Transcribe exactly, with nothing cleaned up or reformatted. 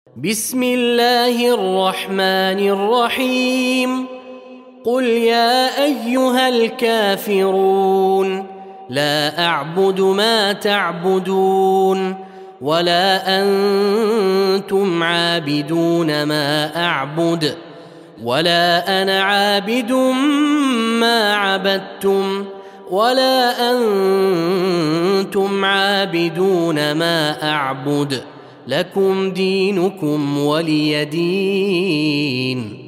بسم الله الرحمن الرحيم قل يا أيها الكافرون لا أعبد ما تعبدون ولا أنتم عابدون ما أعبد ولا أنا عابد ما عبدتم ولا أنتم عابدون ما أعبد لكم دينكم ولي دين.